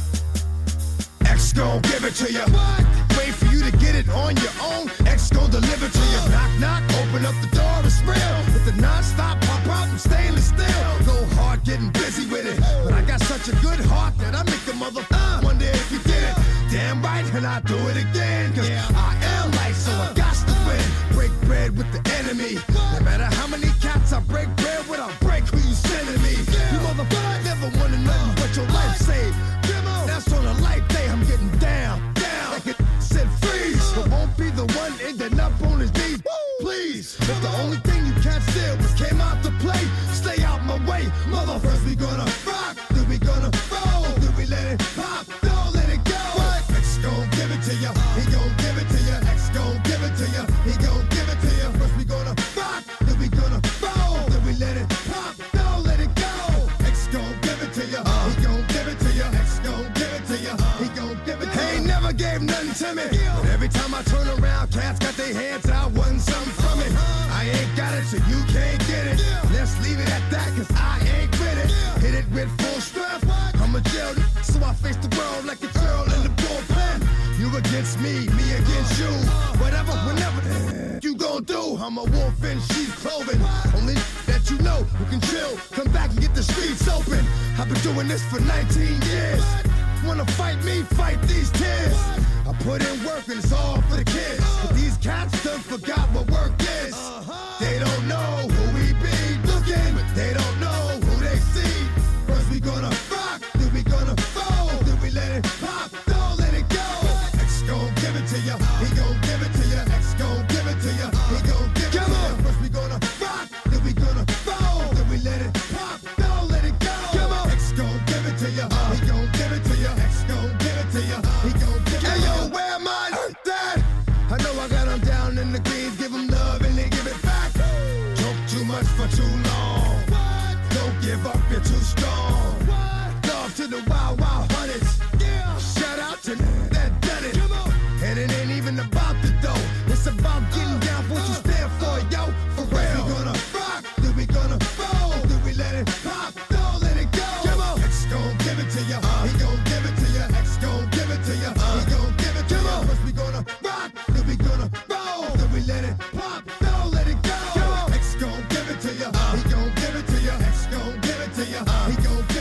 X gon' give it to you. What? Wait for you to get it on your own. X gon' deliver to you. Knock, knock, open up the door, it's real. With the non-stop pop out and stainless steel. Go hard getting busy with it. But I got such a good heart that I make the mother uh, wonder if you did it. Damn right, and I do it again. Cause yeah. I am light, so I got to win. Break bread with the enemy. No matter how many cats I break bread with, I'll break who you sending me. You motherfucker never wanted nothing but your life saved. That's on a life day, I'm getting down, down. Like it said freeze, but won't be the one ending up on his knees. Please, if the only thing you can't steal was came out to play, stay out my way. Mother, first we gonna rock, then we gonna roll, then we let it pop, don't let it go. What? X gon' give it to ya, he gon' give it to ya. X gon' give it to ya, he gon' give it to ya. First we gonna rock, then we gonna roll, then we let it pop, don't let it go. X gon' give it to ya, he gon' give it to ya. X gon' give it to ya, he gon' give it to ya. He ain't never gave nothing to me, but every time I turn around, cats got their hands out, wanting something from it. I ain't got it, so you can't get it. Let's leave it at that, cause I ain't with it. Hit it with full strength, I'm a jail, so I face the world like a girl in the bullpen. You against me, me against you. Whatever, whenever you gon' do, I'm a wolf in sheep's clothing. Only that you know who can chill, come back and get the streets open. I've been doing this for nineteen years. Wanna fight me, fight these tears. I put in work and it's all for the kids. But these cats done forgot what work is. They don't know who we be looking, but they don't know who they see. First we gonna rock, then we gonna roll, then we let it pop, don't let it go. X gon' give it to ya, he gon' give it to ya. X gon' give it to ya, he gon' give it to ya. First we gonna rock, then we gonna roll, then we let it pop, don't let it go. Come on, X gon' give it to ya, he gon' give it to ya. X gon' give it to ya, he gon' give it to ya. Hey yo, where am I? Dad, I know I got them down in the greens, give them love and they give it back. Talk too much for too long. Don't give up, you're too strong. Love to the wild, wild hunters. Shout out to that done it. And it ain't even about the dough. It's about getting down for what you stand for, yo. For real. We gonna rock, then we gonna roll, then we let it pop, don't let it go. Come on. X gon' give it to ya, he gon' give it to ya. X gon' give it to ya, he gon' give it to ya. First we gonna rock, then we gonna roll, then we let it pop, don't let it go. Come on. X gon' give it to ya, he gon' give it to ya. X gon' give it to ya, he gon' give it to ya.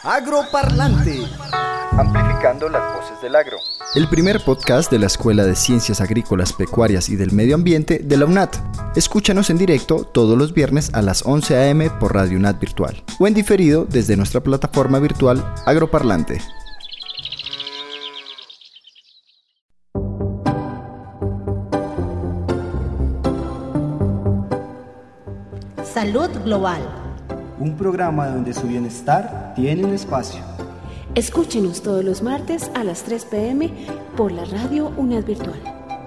Agroparlante, amplificando las voces del agro. El primer podcast de la Escuela de Ciencias Agrícolas, Pecuarias y del Medio Ambiente de la UNAT. Escúchanos en directo todos los viernes a las once a eme por Radio UNAT Virtual o en diferido desde nuestra plataforma virtual Agroparlante. Salud Global. Un programa donde su bienestar tiene un espacio. Escúchenos todos los martes a las tres pe eme por la radio UNAT Virtual.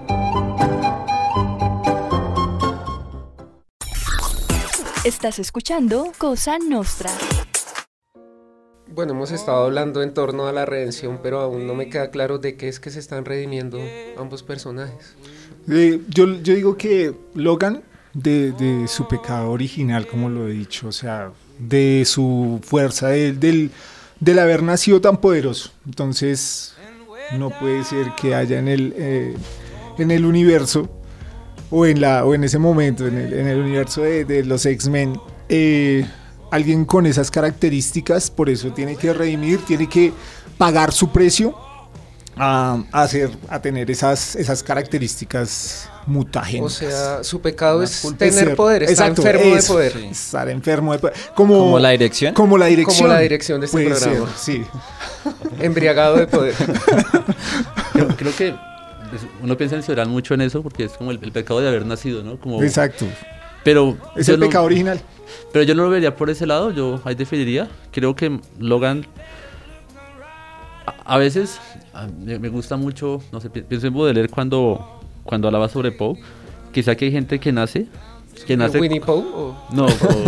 Estás escuchando Cosa Nostra. Bueno, hemos estado hablando en torno a la redención, pero aún no me queda claro de qué es que se están redimiendo ambos personajes. Eh, yo, yo digo que Logan, de, de su pecado original, como lo he dicho, o sea, de su fuerza, de, del, del haber nacido tan poderoso. Entonces, no puede ser que haya en el, eh, en el universo, o en, la, o en ese momento, en el, en el universo de, de los X-Men, eh, alguien con esas características. Por eso tiene que redimir, tiene que pagar su precio a, a, hacer, a tener esas, esas características mutagénicas. O sea, su pecado es Culpa tener ser, poder, estar exacto, enfermo eso, de poder. Sí. Estar enfermo de poder. Como, ¿Como la dirección? Como la dirección. Como la dirección de este Puede programa. Ser, sí. Embriagado de poder. Creo, creo que uno piensa en Ciorán mucho en eso porque es como el, el pecado de haber nacido, ¿no? Como, exacto. Pero es el no, pecado original. Pero yo no lo vería por ese lado, yo ahí definiría. Creo que Logan a, a veces a, me, me gusta mucho, no sé, pienso en Baudelaire cuando, cuando hablaba sobre Poe. Quizá que hay gente que nace que nace ¿Winnie Poe? O... No, o...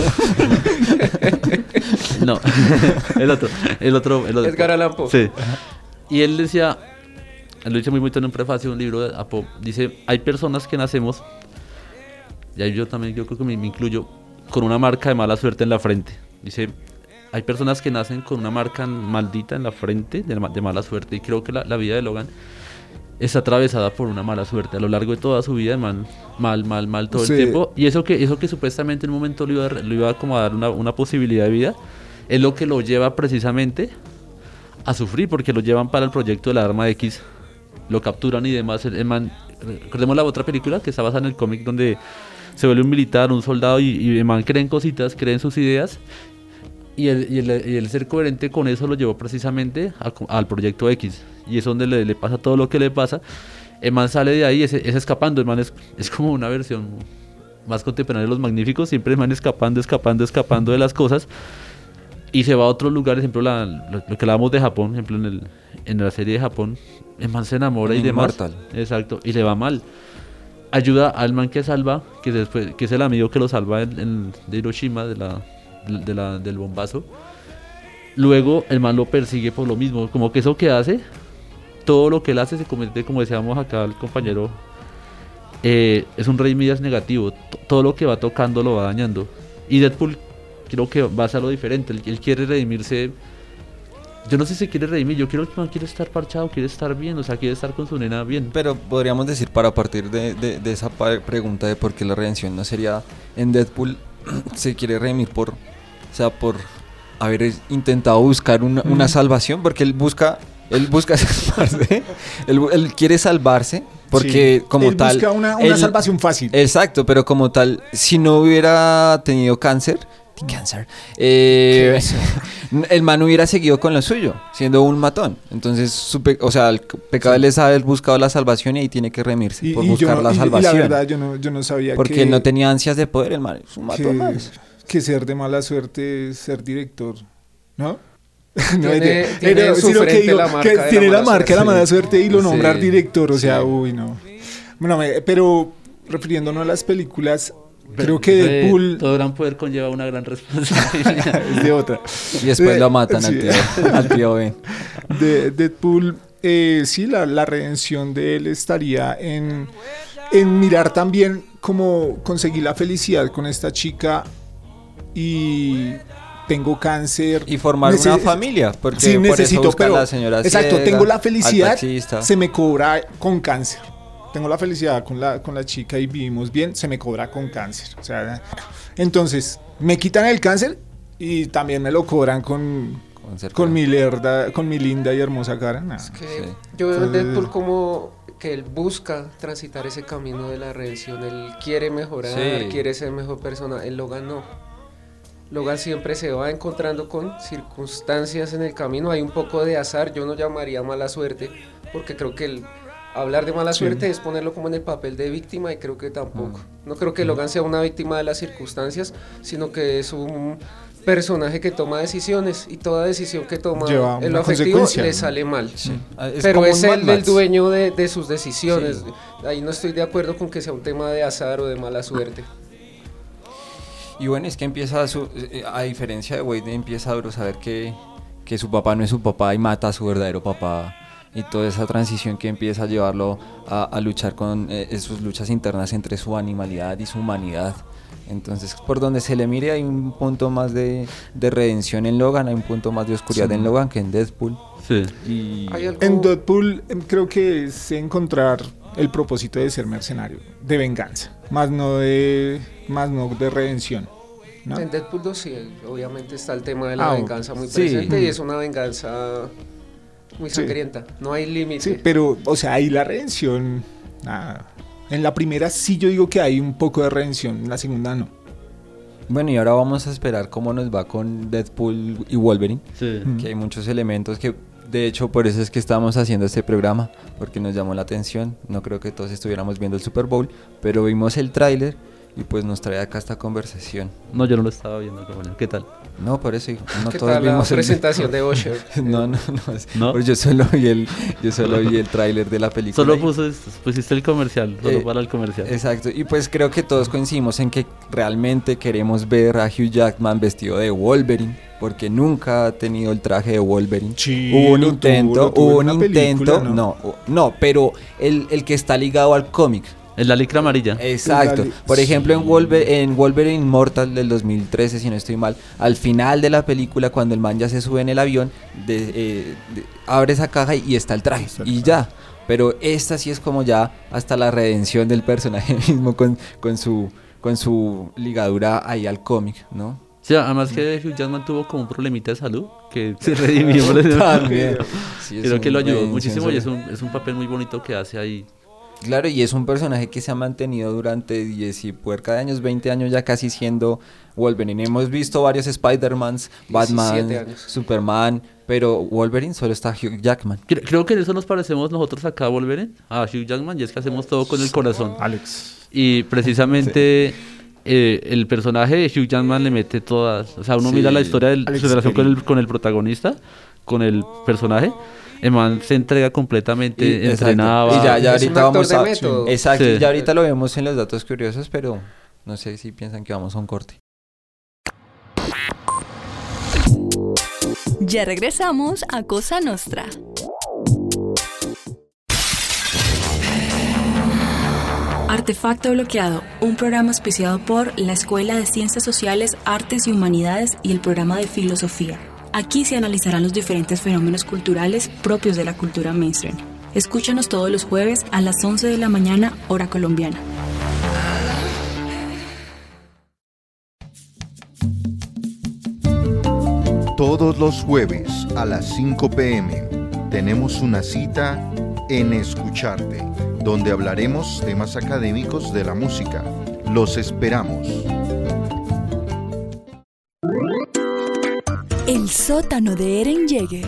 no, el otro, el otro, el otro. Edgar Allan Poe. Sí. Y él decía, lo dice muy bonito en un prefacio de un libro de Poe, dice, hay personas que nacemos, y ahí yo también yo creo que me, me incluyo, con una marca de mala suerte en la frente. Dice, hay personas que nacen con una marca maldita en la frente de, de mala suerte, y creo que la, la vida de Logan está atravesada por una mala suerte a lo largo de toda su vida, man, mal, mal, mal todo sí. el tiempo, y eso que eso que supuestamente en un momento le iba, le iba como a dar una, una posibilidad de vida, es lo que lo lleva precisamente a sufrir, porque lo llevan para el proyecto de la arma X, lo capturan y demás. El, el man, recordemos la otra película que está basada en el cómic donde se vuelve un militar, un soldado, y, y el man cree en cositas, cree en sus ideas, y el, y, el, y el ser coherente con eso lo llevó precisamente a, al proyecto X, y es donde le, le pasa todo lo que le pasa. El man sale de ahí, es, es escapando, el man es, es como una versión más contemporánea de Los Magníficos, siempre el man escapando, escapando, escapando de las cosas, y se va a otros lugares, por ejemplo, la, lo, lo que hablábamos de Japón, por ejemplo, en, el, en la serie de Japón, el man se enamora y demás. Inmortal. Exacto, y le va mal. Ayuda al man que salva, que, después, que es el amigo que lo salva en, en, de Hiroshima, de la, de la, del bombazo. Luego el man lo persigue por lo mismo, como que eso que hace, todo lo que él hace se convierte, como decíamos acá el compañero, eh, es un rey Midas negativo, T- todo lo que va tocando lo va dañando. Y Deadpool creo que va a ser lo diferente, él, él quiere redimirse. Yo no sé si quiere redimir, yo quiero que man quiere estar parchado, quiere estar bien, o sea, quiere estar con su nena bien. Pero podríamos decir, para partir de, de, de esa pregunta de por qué la redención no sería en Deadpool, se quiere redimir por, o sea, por haber intentado buscar una, una salvación, porque él busca, él busca salvarse, él, él quiere salvarse, porque sí, como él tal... busca una, una él, salvación fácil. Exacto, pero como tal, si no hubiera tenido cáncer... Cáncer. Eh, el man hubiera seguido con lo suyo, siendo un matón. Entonces, su pe- o sea, el pecado sí. les ha buscado la salvación y ahí tiene que redimirse y, por y buscar yo, la y, salvación. Y la verdad, yo no, yo no sabía porque que... él no tenía ansias de poder, el man es un matón que, más. Que ser de mala suerte es ser director, ¿no? Tiene, no, tiene, pero, en su frente digo, la marca de tiene la, la marca de la mala suerte y lo sí. nombrar director, o sea, sí. uy, no. Bueno, me, pero refiriéndonos a las películas... Pero creo que Deadpool... Todo gran poder conlleva una gran responsabilidad. Es de otra. Y después de, lo matan sí. al tío, al tío Ben. De Deadpool, eh, sí, la, la redención de él estaría en, en mirar también cómo conseguir la felicidad con esta chica y... tengo cáncer. Y formar Nece- una familia, porque sí, por necesito, eso pero, la señora exacto, ciega, tengo la felicidad, se me cobra con cáncer. Tengo la felicidad con la, con la chica y vivimos bien, se me cobra con cáncer. O sea, entonces, me quitan el cáncer y también me lo cobran con, Con, ser con feo. mi lerda, con mi linda y hermosa cara, nada. Es que Sí. yo veo en Entonces- Deadpool como que él busca transitar ese camino de la redención. Él quiere mejorar, Sí. quiere ser mejor persona. El Logan no. Logan siempre se va encontrando con circunstancias en el camino. Hay un poco de azar, yo no llamaría mala suerte, porque creo que el hablar de mala Sí. suerte es ponerlo como en el papel de víctima y creo que tampoco. No creo que Logan sea una víctima de las circunstancias, sino que es un personaje que toma decisiones y toda decisión que toma Lleva en lo una afectivo consecuencia, le ¿no? sale mal. Sí. Ah, es Pero como es un Mad él el Max. dueño de, de sus decisiones. Sí. Ahí no estoy de acuerdo con que sea un tema de azar o de mala suerte. Y bueno, es que empieza, su, eh, a diferencia de Wade, empieza a saber que, que su papá no es su papá y mata a su verdadero papá. Y toda esa transición que empieza a llevarlo a, a luchar con eh, sus luchas internas entre su animalidad y su humanidad. Entonces, por donde se le mire, hay un punto más de, de redención en Logan, hay un punto más de oscuridad Sí. en Logan que en Deadpool. Sí. Y Hay algo- En Deadpool em, creo que es encontrar el propósito de ser mercenario, de venganza, más no de, más no de redención, ¿no? En Deadpool dos sí, obviamente está el tema de la Ah, venganza muy sí. presente y es una venganza muy Sí. sangrienta. No hay límite. Sí, pero, o sea, ahí la redención, nada. En la primera sí yo digo que hay un poco de redención, en la segunda no. bueno, y ahora vamos a esperar cómo nos va con Deadpool y Wolverine. Sí. Que hay muchos elementos que, de hecho, por eso es que estamos haciendo este programa, porque nos llamó la atención. No creo que todos estuviéramos viendo el Super Bowl, pero vimos el tráiler y pues nos trae acá esta conversación. No, yo no lo estaba viendo, compañero. ¿Qué tal? No, por eso, hijo, no ¿Qué todos tal la vimos el- presentación de Usher? no, no, no, es- ¿No? pues yo solo vi el, yo solo vi el tráiler de la película. Solo y- puso, pusiste el comercial, solo Eh, para el comercial. Exacto, y pues creo que todos coincidimos en que realmente queremos ver a Hugh Jackman vestido de Wolverine, porque nunca ha tenido el traje de Wolverine. Sí, hubo un lo tuvo, intento, lo tuvo hubo en un una intento, película, no, ¿no? no, pero el, el que está ligado al cómic. Es la licra amarilla. Exacto. La li- Por ejemplo, en, sí. Wolver- en Wolverine Immortal del dos mil trece, si no estoy mal, al final de la película, cuando el man ya se sube en el avión, de- eh, de- abre esa caja y está el traje. Está el Y traje. ya. Pero esta sí es como ya hasta la redención del personaje mismo con, con, su, con su ligadura ahí al cómic, ¿no? Sí, además que Hugh Jackman tuvo como un problemita de salud que se redimió. por eso. También. Sí, es Creo que un lo ayudó redención muchísimo y es sobre- un, es un papel muy bonito que hace ahí. Claro, y es un personaje que se ha mantenido durante diez y puerca de años, veinte años ya casi siendo Wolverine. Hemos visto varios Spider-Mans, Batman, diecisiete años. Superman, pero Wolverine solo está Hugh Jackman. Cre- Creo que en eso nos parecemos nosotros acá a Wolverine, a Hugh Jackman, y es que hacemos todo con el corazón. Alex. Y precisamente eh, el personaje de Hugh Jackman le mete todas. O sea, uno Sí. mira la historia de Alex su relación con Perry. el, con el protagonista, con el personaje. El man se entrega completamente, Y- exacto. entrenaba. Y ya, ya Es un ahorita actor vamos de a... método. Exacto, Sí. y ya ahorita lo vemos en los datos curiosos, pero no sé si piensan que vamos a un corte. Ya regresamos a Cosa Nostra. Artefacto Bloqueado, un programa auspiciado por la Escuela de Ciencias Sociales, Artes y Humanidades y el programa de Filosofía. Aquí se analizarán los diferentes fenómenos culturales propios de la cultura mainstream. Escúchanos todos los jueves a las once de la mañana, hora colombiana. Todos los jueves a las cinco p m tenemos una cita en Escucharte, donde hablaremos temas académicos de la música. Los esperamos. El sótano de Eren Yeager.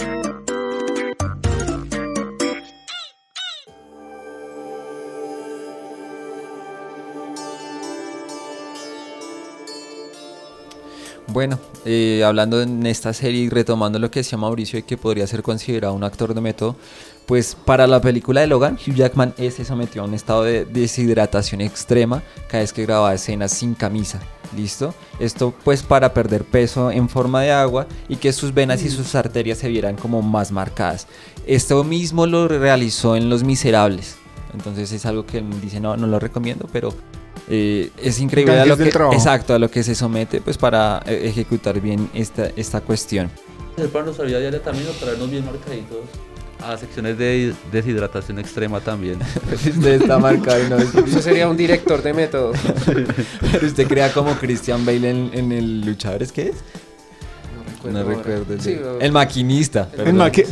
Bueno, eh, hablando en esta serie y retomando lo que decía Mauricio de que podría ser considerado un actor de método, pues para la película de Logan, Hugh Jackman eh, se sometió a un estado de deshidratación extrema cada vez que grababa escenas sin camisa. ¿Listo? Esto pues para perder peso en forma de agua y que sus venas y sus arterias se vieran como más marcadas. Esto mismo lo realizó en Los Miserables. Entonces es algo que él dice, no, no lo recomiendo, pero eh, es increíble a Gajes lo del que, trabajo. exacto, a lo que se somete pues para eh, ejecutar bien esta, esta cuestión. El para nuestra vida diaria también, o traernos bien marcaditos a secciones de deshidratación extrema también. Usted está marcado y no es... Eso sería un director de método. Pero usted crea como Christian Bale en, en el Luchadores, ¿qué es? recuerdo. No ahora. recuerdo. El, Sí, de- o- el maquinista. El perdón. maqui-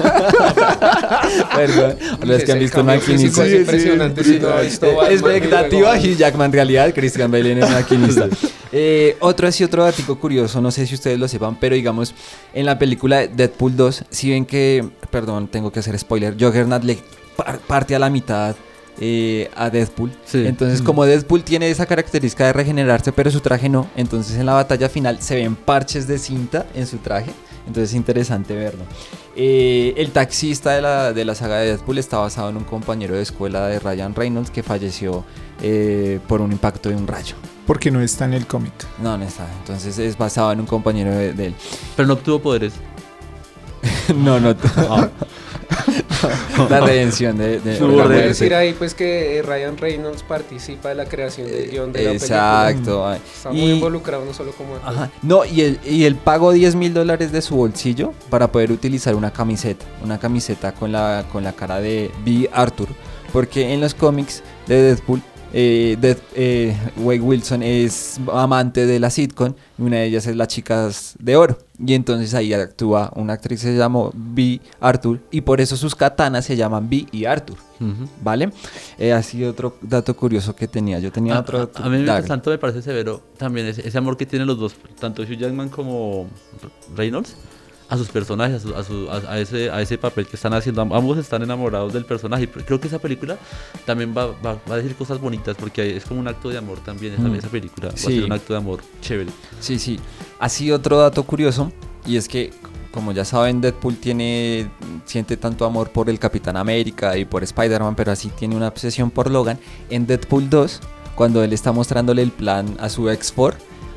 Perdón. Uy, Los que ese han visto el cambio físico maquinista. es impresionante, si no ha visto Batman, Expectativa luego- Hugh Jackman, realidad Christian Bale en el maquinista. Eh, otro así, otro datico curioso, no sé si ustedes lo sepan, pero digamos, en la película de Deadpool dos, si ven que, perdón, tengo que hacer spoiler, Juggernaut le par- parte a la mitad eh, a Deadpool. Sí. Entonces, Mm. como Deadpool tiene esa característica de regenerarse, pero su traje no, entonces en la batalla final se ven parches de cinta en su traje. Entonces es interesante verlo. Eh, el taxista de la, de la saga de Deadpool está basado en un compañero de escuela de Ryan Reynolds que falleció eh, por un impacto de un rayo. Porque no está en el cómic. No, no está. Entonces es basado en un compañero de, de él. Pero no obtuvo poderes. no, no. no. La redención de, de, No, de la puede muerte. decir ahí pues que eh, Ryan Reynolds participa de la creación del guión de la Exacto. película. ay. Está Y- muy involucrado, no solo como actor. Ajá. No, y él, y él pagó diez mil dólares de su bolsillo para poder utilizar una camiseta. Una camiseta con la, con la cara de B. Arthur. Porque en los cómics de Deadpool, eh, Dead- eh, Wade Wilson es amante de la sitcom y una de ellas es las Chicas de Oro. Y entonces ahí actúa una actriz que se llamó B. Arthur y por eso sus katanas se llaman B y Arthur. Ujú. ¿Vale? Eh, así otro dato curioso que tenía. Yo tenía A, otro... a- a mí Dale. tanto me parece severo también ese, ese amor que tienen los dos, tanto Hugh Jackman como Reynolds, a sus personajes, a, su- a, su- a- a ese, a ese papel que están haciendo. Am- Ambos están enamorados del personaje. Y creo que esa película también va, va- va a decir cosas bonitas porque es como un acto de amor también. Esa, Mm. esa película va a Sí. ser un acto de amor chévere. Sí, sí. Así otro dato curioso, y es que, como ya saben, Deadpool tiene, siente tanto amor por el Capitán América y por Spider-Man, pero así tiene una obsesión por Logan. En Deadpool dos, cuando él está mostrándole el plan a su ex-for,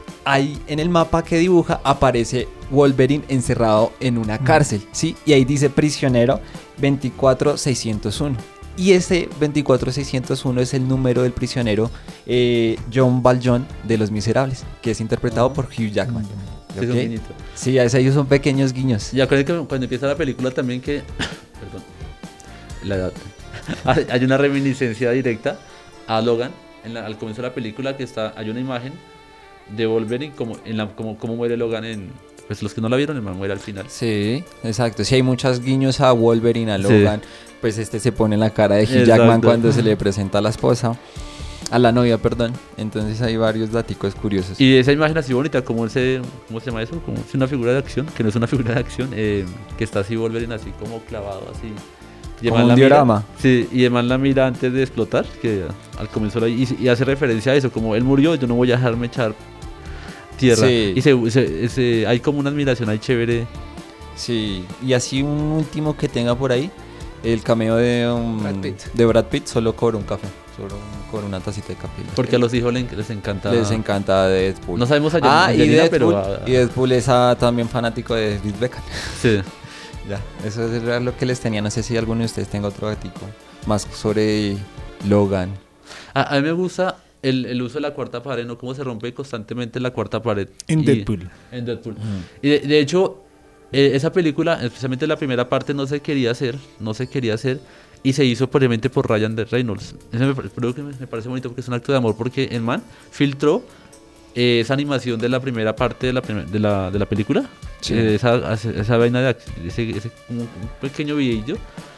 ahí en el mapa que dibuja aparece Wolverine encerrado en una cárcel, ¿sí? Y ahí dice prisionero veinticuatro seiscientos uno. Y ese veinticuatro seiscientos uno es el número del prisionero eh, John Valjean de Los Miserables, que es interpretado por Hugh Jackman. Sí, es un ¿Ok? guiñito. Sí, a ellos son pequeños guiños. Y acuérdense que cuando empieza la película también que... Perdón. La edad. Hay hay una reminiscencia directa a Logan. En la- al comienzo de la película que está hay una imagen de Wolverine como, en la, como, como muere Logan en... Pues los que no la vieron, el man muere al final. Sí, exacto. Sí, hay muchos guiños a Wolverine, a Sí. Logan. Pues este se pone en la cara de Hugh Exacto. Jackman cuando se le presenta a la esposa. A la novia, perdón. Entonces hay varios daticos curiosos. Y esa imagen así bonita, como ese... ¿Cómo se llama eso? Como es una figura de acción, que no es una figura de acción, eh, que está así Wolverine así como clavado así. Y Como además un la mira- diorama. Sí, y además la mira antes de explotar, que al comienzo la- y, y hace referencia a eso, como él murió, yo no voy a dejarme echar tierra. Sí. Y se, se- se- hay como una admiración ahí chévere. Sí, y así un último que tenga por ahí, el cameo de, um, Brad Pitt. de Brad Pitt solo cobra un café, solo cobra una tacita de café. Porque a los hijos les, les encanta. Les encanta Deadpool. No sabemos a Ah, Jan- y Angelina, Deadpool, pero a- y Deadpool es ah, también fanático de David Beckham. Sí. Ya, eso es lo que les tenía. No sé si alguno de ustedes tenga otro gatico más sobre Logan. A, a mí me gusta el, el uso de la cuarta pared, ¿no? Cómo se rompe constantemente la cuarta pared. En Y- Deadpool. En Deadpool. Y de, de hecho, eh, esa película, especialmente la primera parte, no se quería hacer, no se quería hacer, y se hizo probablemente por Ryan de Reynolds. Eso me, pare- creo que me, me parece bonito porque es un acto de amor, porque el man filtró eh, esa animación de la primera parte de la, primer- de la, de la película, Sí. eh, esa, esa vaina de ac- ese, ese como un pequeño videillo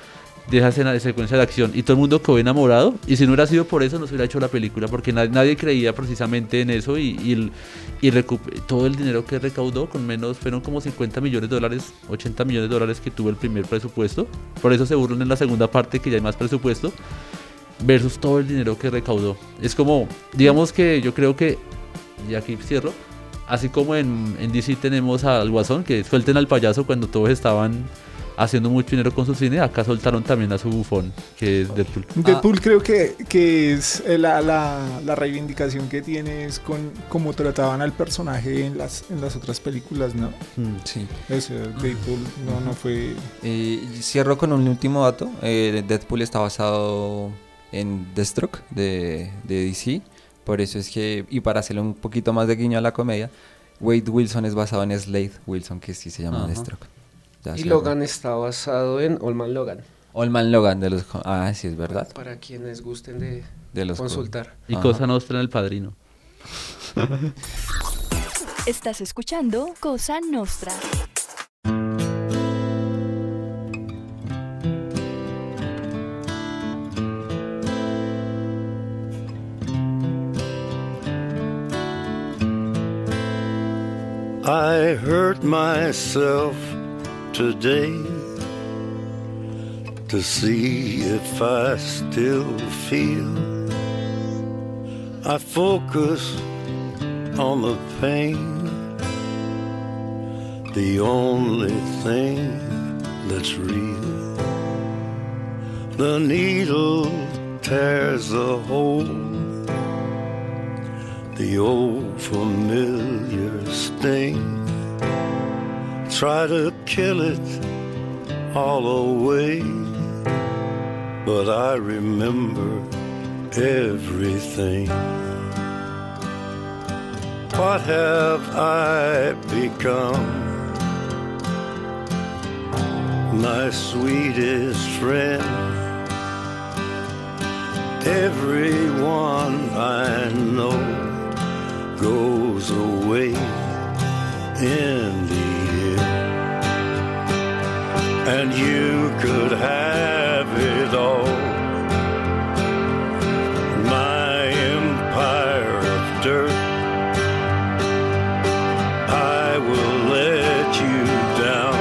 de esa escena de secuencia de acción y todo el mundo quedó enamorado y si no hubiera sido por eso no se hubiera hecho la película porque nadie, nadie creía precisamente en eso y, y, el- y recup- todo el dinero que recaudó con menos fueron como cincuenta millones de dólares, ochenta millones de dólares que tuvo el primer presupuesto, por eso se burlan en la segunda parte que ya hay más presupuesto versus todo el dinero que recaudó. Es como, digamos que yo creo que, y aquí cierro, así como en, en D C tenemos al Guasón, que suelten al payaso cuando todos estaban haciendo mucho dinero con su cine, acá soltaron también a su bufón, que es Deadpool. Deadpool creo que, que es eh, la, la, la reivindicación que tiene es con cómo trataban al personaje en las, en las otras películas, ¿no? Sí. Eso, Deadpool no, no fue... Eh, cierro con un último dato. Eh, Deadpool está basado en Deathstroke de, de D C. Por eso es que, y para hacerle un poquito más de guiño a la comedia, Wade Wilson es basado en Slade Wilson, que sí se llama Ajá. Deathstroke. Ya Y se Logan está basado en Old Man Logan. Old Man Logan de los... Ah, sí, es verdad. Para quienes gusten de, De los consultar. Y Ajá. Cosa Nostra en El Padrino. Estás escuchando Cosa Nostra. I hurt myself today to see if I still feel. I focus on the pain, the only thing that's real. The needle tears a hole, the old familiar sting. Try to kill it all away, but I remember everything. What have I become? My sweetest friend. Everyone I know goes away in the end, and you could have it all. My empire of dirt, I will let you down.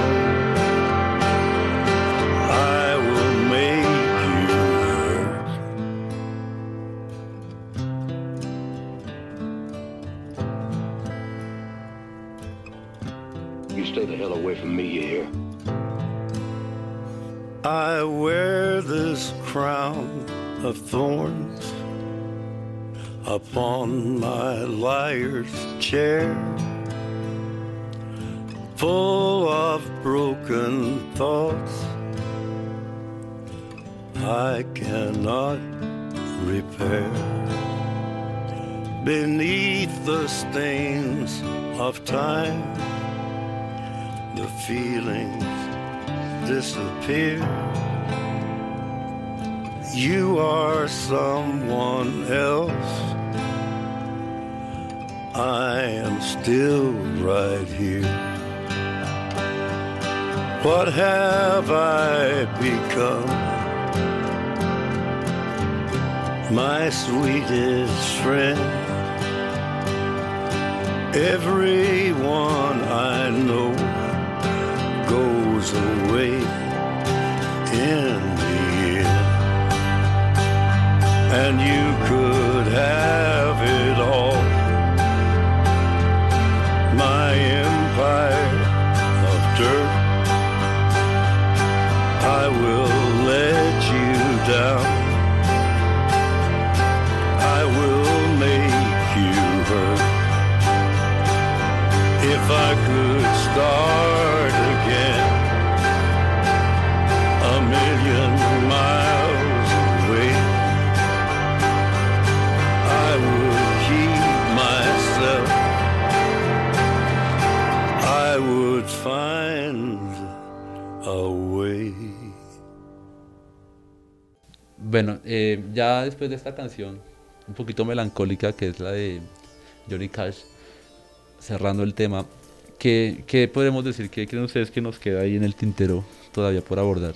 I will make you hurt. You stay the hell away from me, you hear? I wear this crown of thorns upon my liar's chair, full of broken thoughts I cannot repair. Beneath the stains of time, the feelings disappear. You are someone else, I am still right here. What have I become? My sweetest friend. Everyone I know goes away in the end, and you could have it all. My empire of dirt, I will let you down. I will make you hurt. If I could start again, a million miles away, I would keep myself. I would find a way. Bueno, eh, ya después de esta canción un poquito melancólica, que es la de Johnny Cash, cerrando el tema, ¿qué, qué podemos decir? ¿Qué creen ustedes que nos queda ahí en el tintero todavía por abordar?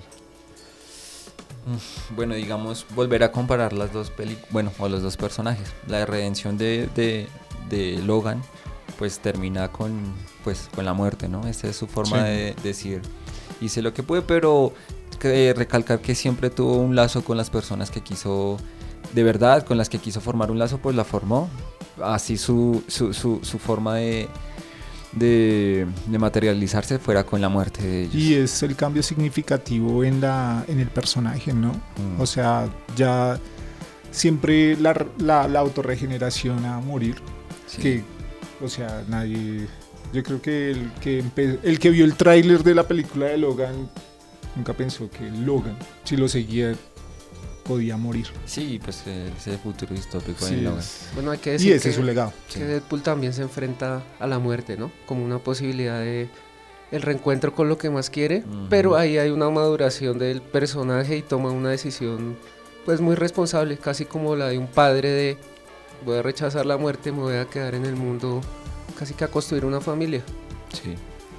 Bueno, digamos, volver a comparar las dos películas, bueno, o los dos personajes. La redención de, de, de Logan, pues termina con, pues, con la muerte, ¿no? Esa es su forma sí. de decir, hice lo que pude, pero que, recalcar que siempre tuvo un lazo con las personas que quiso, de verdad, con las que quiso formar un lazo, pues la formó. Así su, su, su, su forma de, de, de materializarse fuera con la muerte de ellos. Y es el cambio significativo en, la, en el personaje, ¿no? Mm. O sea, ya siempre la, la, la autorregeneración a morir, sí. que, o sea, nadie... Yo creo que el que, empe- el que vio el tráiler de la película de Logan nunca pensó que Logan, si lo seguía, podía morir. Sí, pues ese futuro distópico sí, en Logan. Bueno, hay que decir y ese que, es su legado. Que sí. Deadpool también se enfrenta a la muerte, ¿no? Como una posibilidad de el reencuentro con lo que más quiere, uh-huh. pero ahí hay una maduración del personaje y toma una decisión pues muy responsable, casi como la de un padre de voy a rechazar la muerte, me voy a quedar en el mundo casi que a construir una familia. Sí.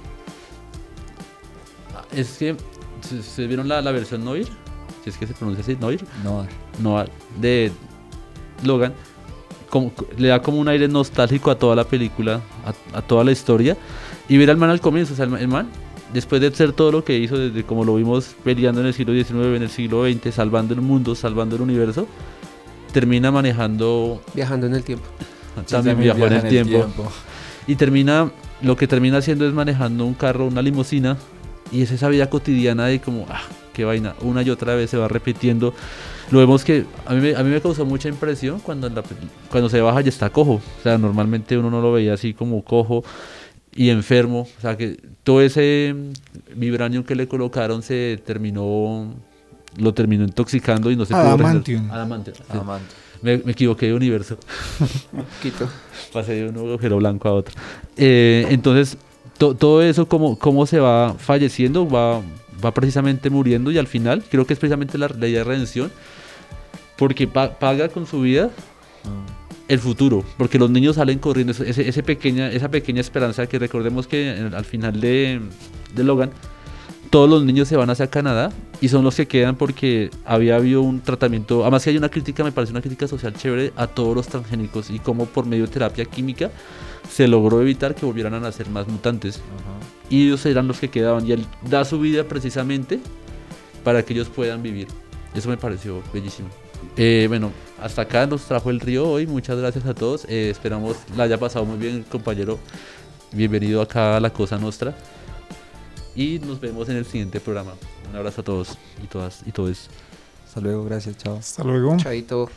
Es que, ¿se, se vieron la, la versión Noir? Si es que se pronuncia así, Noir. Noir. Noir. De Logan. Como, le da como un aire nostálgico a toda la película, a, a toda la historia. Y ver al man al comienzo, o sea, el, el man, después de hacer todo lo que hizo, desde como lo vimos peleando en el siglo diecinueve, en el siglo veinte, salvando el mundo, salvando el universo, termina manejando... Viajando en el tiempo. También, sí, viajó viaja en el, en tiempo. el tiempo. Y termina, lo que termina haciendo es manejando un carro, una limusina, y es esa vida cotidiana de como, ah, qué vaina, una y otra vez se va repitiendo. Lo vemos que a mí, me, a mí me causó mucha impresión cuando, en la, cuando se baja y está cojo. O sea, normalmente uno no lo veía así como cojo y enfermo. O sea, que todo ese vibranium que le colocaron se terminó, lo terminó intoxicando y no se pudo Adamantium. Adamantium. Sí. Adamantium. Me, me equivoqué de universo. Un poquito. Pasé de un agujero blanco a otro. Eh, entonces, to, todo eso, como, como se va falleciendo, va, va precisamente muriendo, y al final, creo que es precisamente la, la idea de redención, porque pa, paga con su vida el futuro, porque los niños salen corriendo, ese, ese pequeña, esa pequeña esperanza que recordemos que en, al final de, de Logan, todos los niños se van hacia Canadá y son los que quedan porque había habido un tratamiento, además que hay una crítica, me parece una crítica social chévere a todos los transgénicos y cómo por medio de terapia química se logró evitar que volvieran a nacer más mutantes. Uh-huh. Y ellos eran los que quedaban y él da su vida precisamente para que ellos puedan vivir. Eso me pareció bellísimo. Eh, bueno, hasta acá nos trajo el río hoy, muchas gracias a todos, eh, esperamos la haya pasado muy bien, compañero, bienvenido acá a La Cosa Nostra. Y nos vemos en el siguiente programa. Un abrazo a todos y todas y todos. Hasta luego, gracias, chao. Hasta luego. Chaito.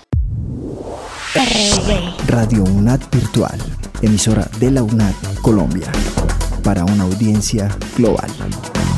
Radio UNAD Virtual, emisora de la UNAD Colombia, para una audiencia global.